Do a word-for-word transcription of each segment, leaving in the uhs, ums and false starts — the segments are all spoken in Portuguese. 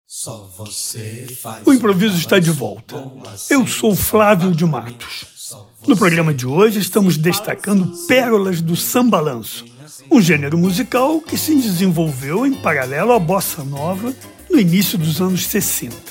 Só você faz. O improviso está de volta. Eu sou Flávio de Matos. No programa de hoje estamos destacando pérolas do sambalanço, um gênero musical que se desenvolveu em paralelo à bossa nova no início dos anos sessenta.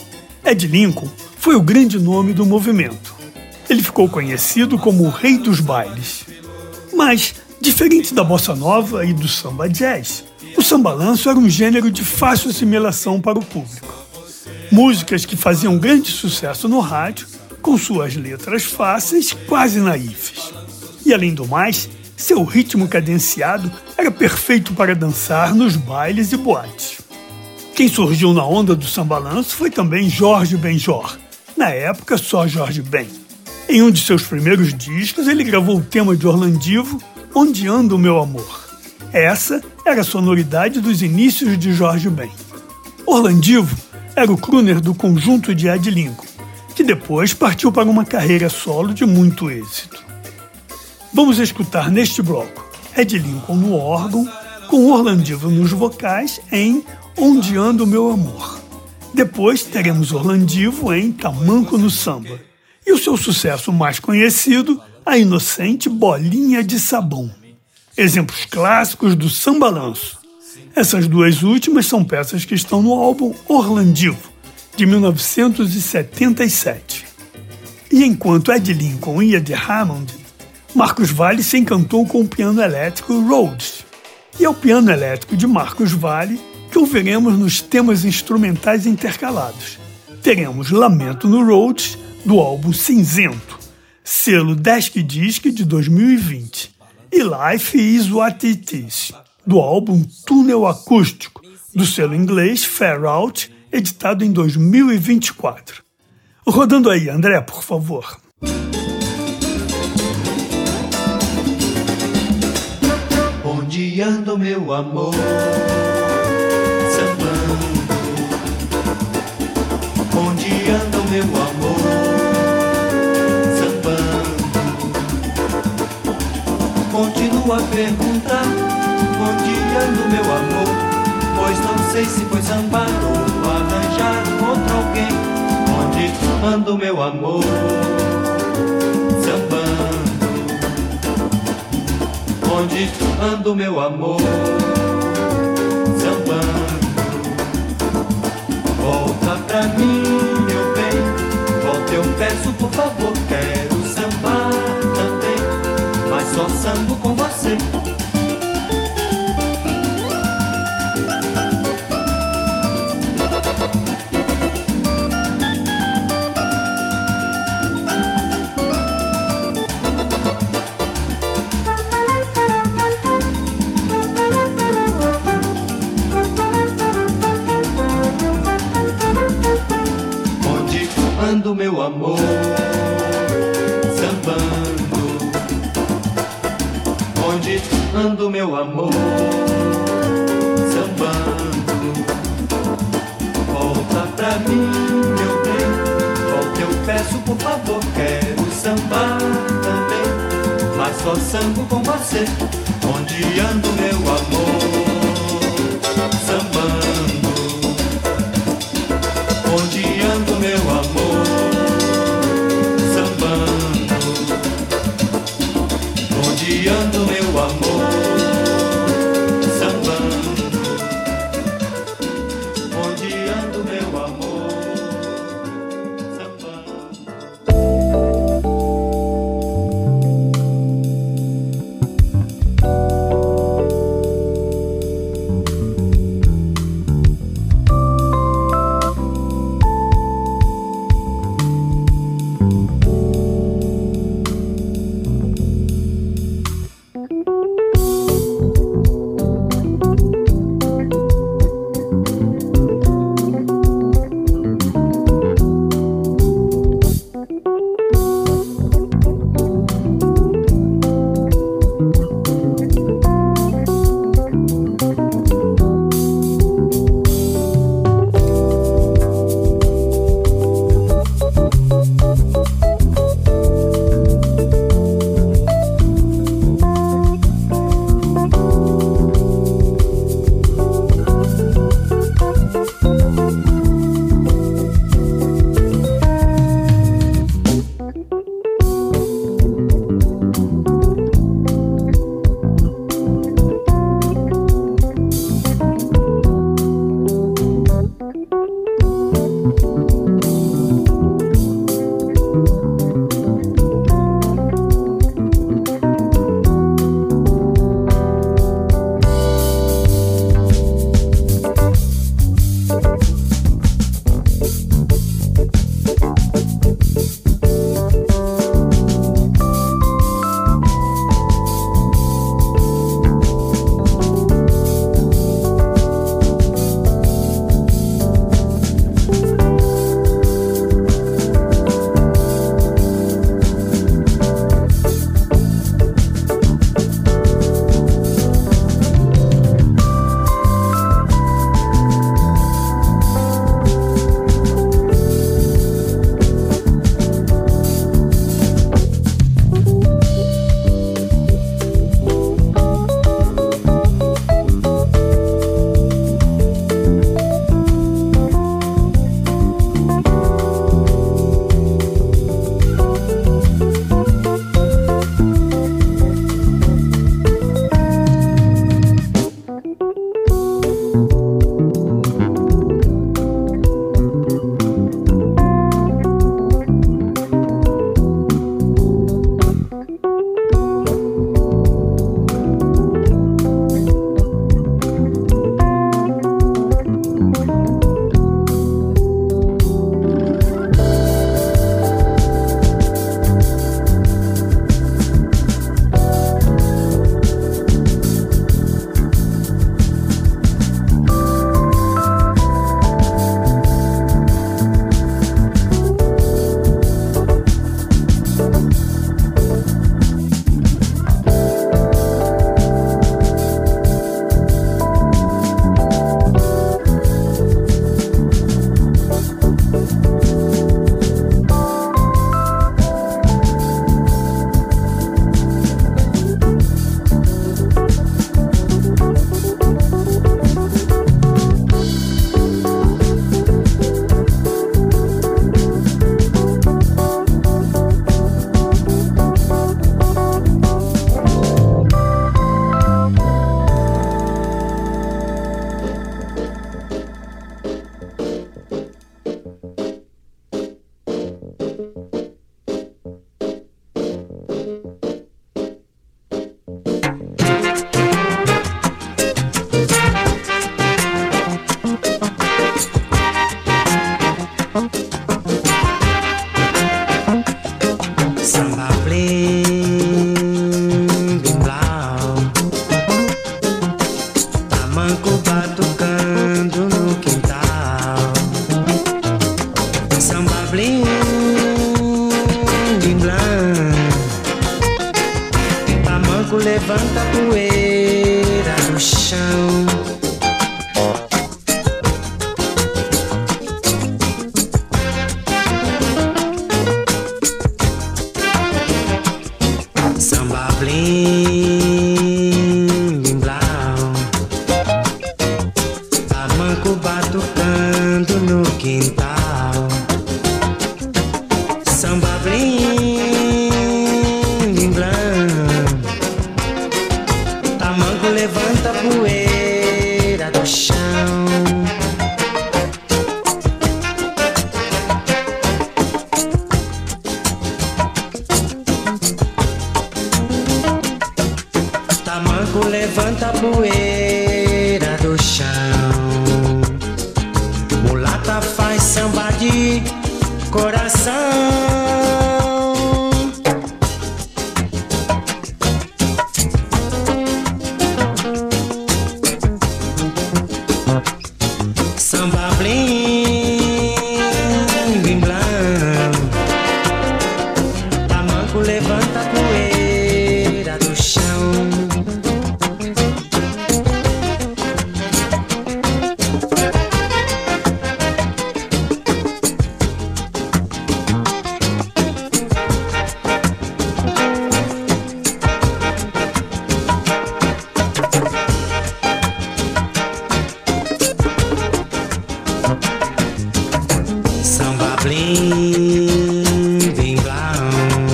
Ed Lincoln foi o grande nome do movimento. Ele ficou conhecido como o rei dos bailes. Mas, diferente da bossa nova e do samba jazz, o sambalanço era um gênero de fácil assimilação para o público. Músicas que faziam grande sucesso no rádio, com suas letras fáceis, quase naifes. E além do mais, seu ritmo cadenciado era perfeito para dançar nos bailes e boates. Quem surgiu na onda do sambalanço foi também Jorge Benjor, na época só Jorge Ben. Em um de seus primeiros discos, ele gravou o tema de Orlandivo, Onde Anda o Meu Amor. Essa era a sonoridade dos inícios de Jorge Ben. Orlandivo era o crooner do conjunto de Ed Lincoln, que depois partiu para uma carreira solo de muito êxito. Vamos escutar neste bloco Ed Lincoln no órgão, com Orlandivo nos vocais em Onde Anda o Meu Amor. Depois teremos Orlandivo em Tamanco no Samba. E o seu sucesso mais conhecido, a inocente Bolinha de Sabão. Exemplos clássicos do sambalanço. Essas duas últimas são peças que estão no álbum Orlandivo, de mil novecentos e setenta e sete. E enquanto Ed Lincoln ia de Hammond, Marcos Valle se encantou com o piano elétrico Rhodes. E é o piano elétrico de Marcos Valle que ouviremos nos temas instrumentais intercalados. Teremos Lamento no Rhodes, do álbum Cinzento, selo Desk Disc de dois mil e vinte. E Life Is What It Is, do álbum Túnel Acústico, do selo inglês Fair Out, editado em dois mil e vinte e quatro. Rodando aí, André, por favor. Onde anda o meu amor, sambando? Onde anda o meu amor, continuo a perguntar, onde anda o meu amor? Pois não sei se foi sambar ou arranjar um outro alguém. Onde anda o meu amor? Sambando. Onde anda o meu amor? Sambando. Volta pra mim, meu bem, volta eu peço por favor, quero sambar também, mas só sambo com você. Onde anda o meu amor? Sambando. Onde anda o meu amor? Sambando. Volta pra mim, meu bem, volta eu peço por favor, quero sambar também, mas só sambo com você. Onde anda o meu amor? Sambando. Onde anda o meu amor? Sambando. Onde anda o meu amor? Sambando. Onde anda o meu amor? Sambando. Samba blim, blim blau, tamanco batucando no quintal. Samba blim, blim blau, tamanco levanta a poeira do chão. Blim, blim, blau, tamanco batucando no quintal. Samba blim, blim, blau, tamanco levanta a poeira do chão. Tamanco levanta a poeira do chão. Mulata faz samba de coração. Samba blim, blim, blau, tamanco levanta a poeira do chão. Samba blim, blim, blau,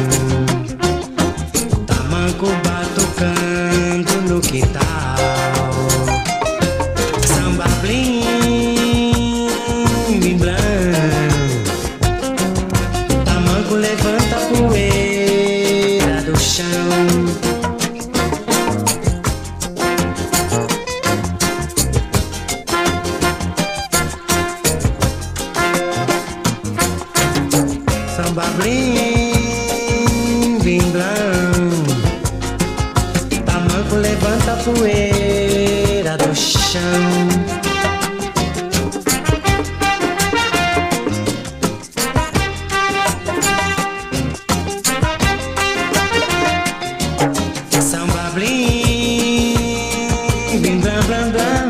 tamanco batucando no quintal. Samba blim, blim, blau, tamanco levanta a poeira do chão. Samba blim, blim, blau, tamanco levanta a poeira do chão. Samba blim, blim, blau, blau, blau.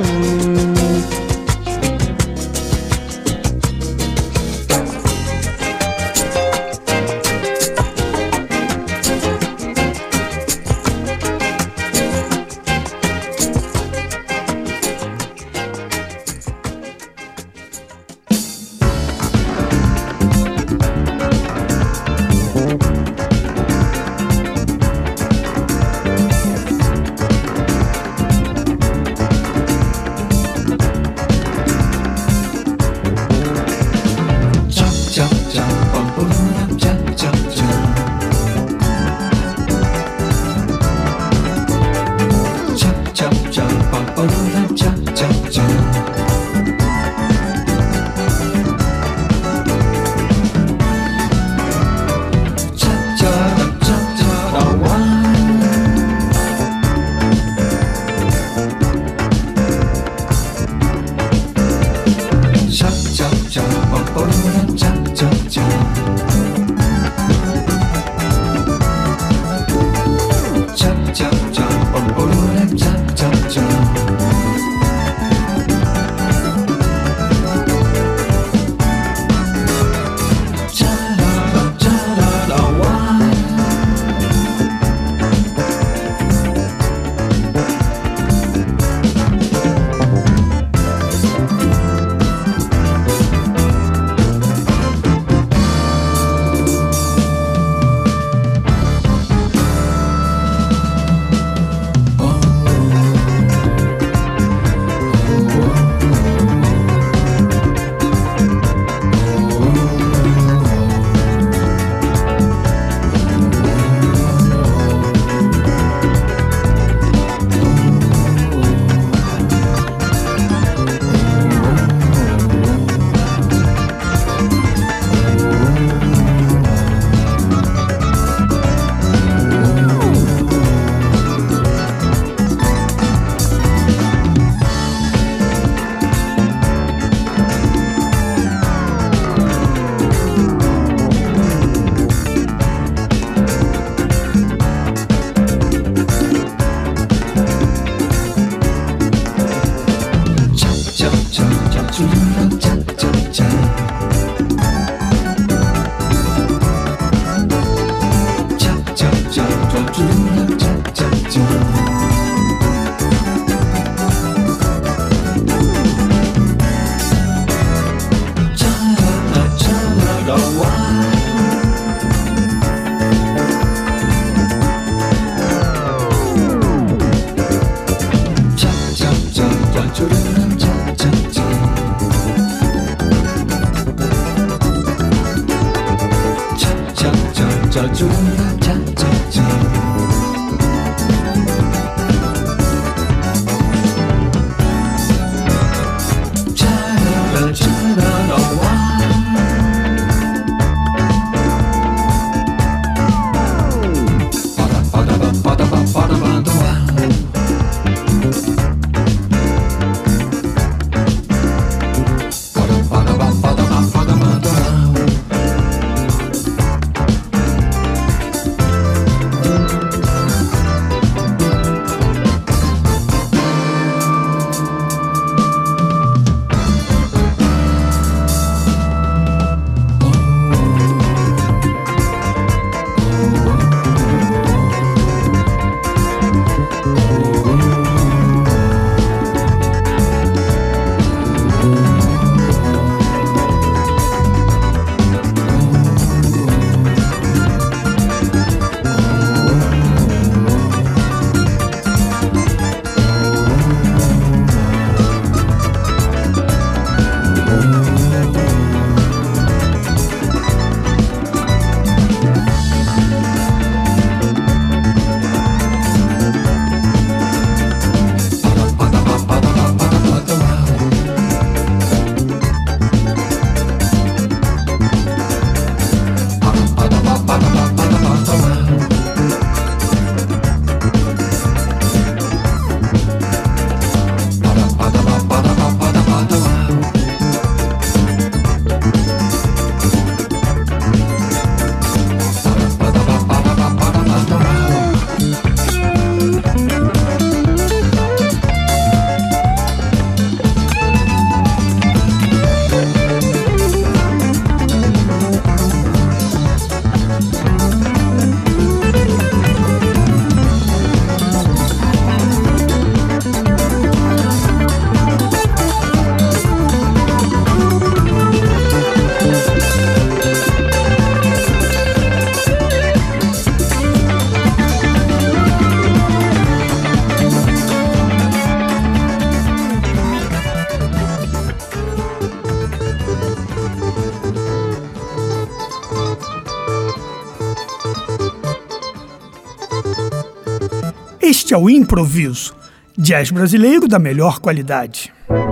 Este é o Improviso, jazz brasileiro da melhor qualidade.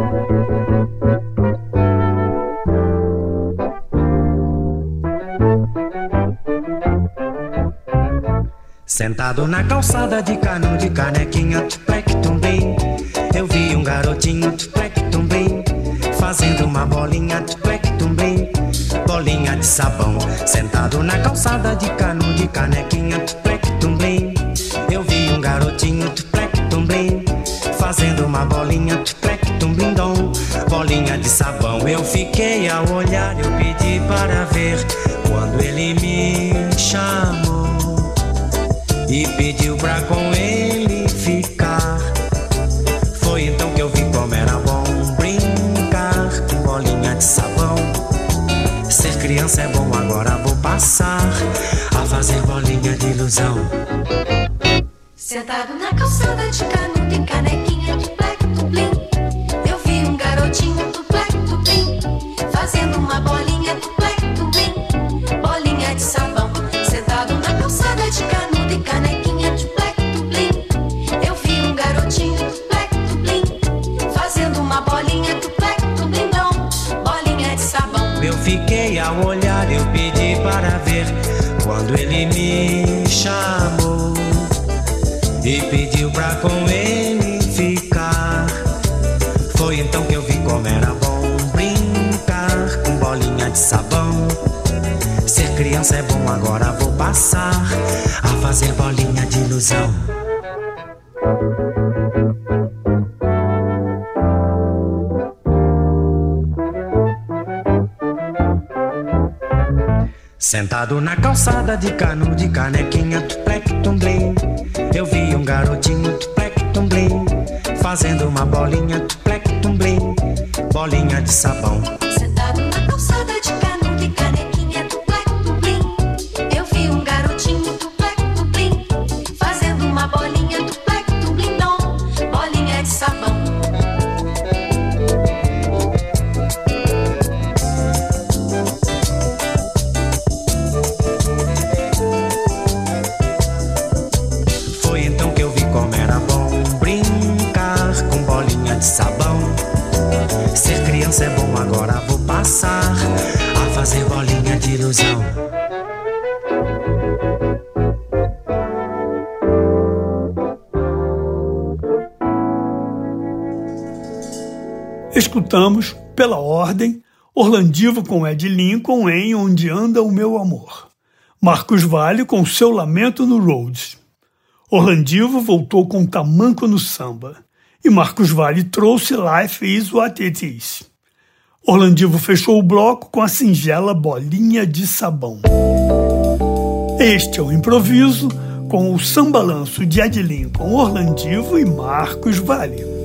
Sentado na calçada de cano de canequinha, tuplec tumbim, eu vi um garotinho, tuplec tumbim, fazendo uma bolinha, tuplec tumbim, bolinha de sabão. Sentado na calçada de cano de canequinha, tuplec tumbim, eu vi um garotinho, tuplec tumbim, fazendo uma bolinha, tuplec tumbim dom, bolinha de sabão. Eu fiquei a olhar, eu pedi para ver, quando ele me chamou e pediu pra com ele ficar. Foi então que eu vi como era bom brincar com bolinha de sabão. Ser criança é bom, agora vou passar a fazer bolinha de ilusão. Sentado na calçada de cano de canequinha de black to blim, eu vi um garotinho do black to blim, fazendo uma bolinha do black to blim, bolinha de sabão. Sentado na calçada de cano de canequinha de black to blim, eu vi um garotinho do black to blim, fazendo uma bolinha do black to blim não, bolinha de sabão. Eu fiquei a olhar, eu pedi para ver, quando ele me chamou e pediu pra com ele ficar. Foi então que eu vi como era bom brincar com bolinha de sabão. Ser criança é bom, agora vou passar a fazer bolinha de ilusão. Sentado na calçada de cano de canequinha, tuplec tumblim, eu vi um garotinho, tuplec tumblim, fazendo uma bolinha, tuplec tumblim, bolinha de sabão. Sentado na calçada de cano de canequinha, tuplec tumblim, eu vi um garotinho, tuplec tumblim, fazendo uma bolinha, tuplec tumblim dom, bolinha de sabão. vou passar a fazer bolinha de ilusão. Escutamos, pela ordem, Orlandivo com Ed Lincoln em Onde Anda o Meu Amor. Marcos Valle com Seu Lamento no Rhodes. Orlandivo voltou com Tamanco no Samba. E Marcos Valle trouxe Life Is What It Is. Orlandivo fechou o bloco com a singela Bolinha de Sabão. Este é o improviso com o sambalanço de Ed Lincoln, Orlandivo e Marcos Valle.